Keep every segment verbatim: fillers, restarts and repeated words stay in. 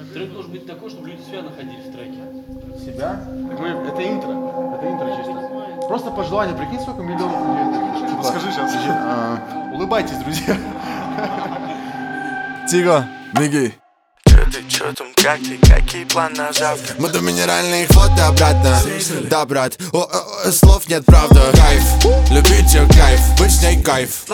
Трек должен быть такой, чтобы люди себя находили в треке. Себя? Так мы, это интро. Это интро чисто. Просто пожелание. Прикинь, сколько миллионов людей. Типа, Скажи сейчас. а, улыбайтесь, друзья. Тиго, Миги. Чё ты, чё там, как ты, какие планы на завтра? Мы до минеральных фото обратно. Да, брат, о, о, о, слов нет, правда. Кайф, любить ее кайф, быть с ней кайф.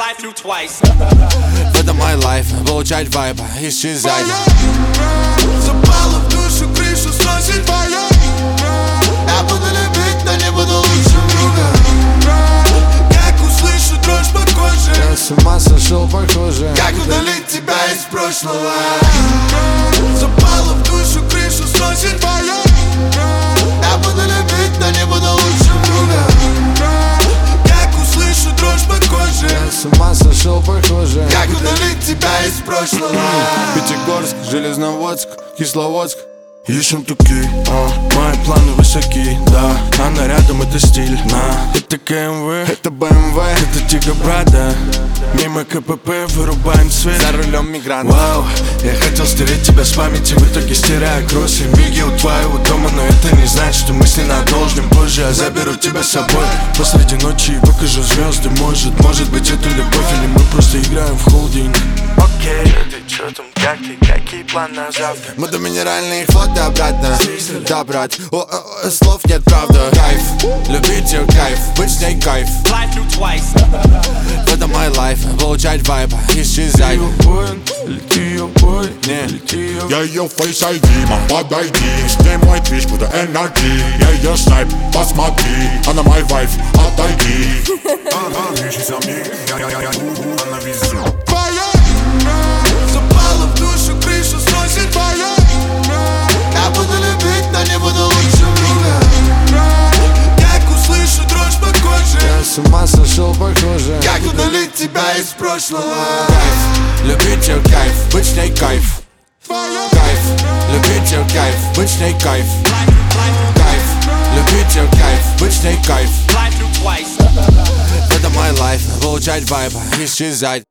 В этом мой лайф, получать вайба, исчезать. Запала в душу, крышу сносит твоя. Я буду любить, но не буду лучшим другом. Как услышу дрожь по коже. Я с ума сошел, похоже. Как удалить тебя из прошлого? Запала в душу, крышу сносит твоя. Я буду любить, но не буду лучшим другом. Как услышу дрожь по коже. Я с ума сошел, похоже. Как удалить тебя из прошлого? Пятигорск, Железноводск, Кисловодск. Ищем туки, а, мои планы высоки, да. Она рядом, это стиль, на. Это КМВ, Это БМВ, это Тига, брата. Мимо КПП вырубаем свет. за рулем мигрант. Вау, я хотел стереть тебя с памяти, в итоге стирая кроссы. Миги у твоего дома, но это не значит, что мы с ней надолжим. Позже я заберу тебя с собой посреди ночи и покажу звезды. Может, может быть это любовь, или мы просто играем в холдинг. Окей, okay. Ты чё там, как ты, какие планы на завтра? Мы до минеральных фото обратно. Да, брат, о, о, о, слов нет, правда. Кайф, любить ее кайф, быть с ней кайф. В этом мой лайф, получать вайба, исчезать. Лети ее бой, Не, Я ее фейс ай ди, мам, подойди. С ней мой твич, буду эн ар ти. Я ее снайп, посмотри. Она мой вайф, отойди. она везде. Запала в душу, крышу сносит твоя. я буду любить, но не буду лучшим другом. Как услышу дрожь по коже. Я с ума сошел, похоже. Как удалить тебя из прошлого? Кайф, любить ее кайф, быть с ней кайф. Кайф, любить ее кайф, быть с ней кайф. Кайф, любить ее кайф, быть с ней кайф. В этом мой лайф, получать вайба, исчезать.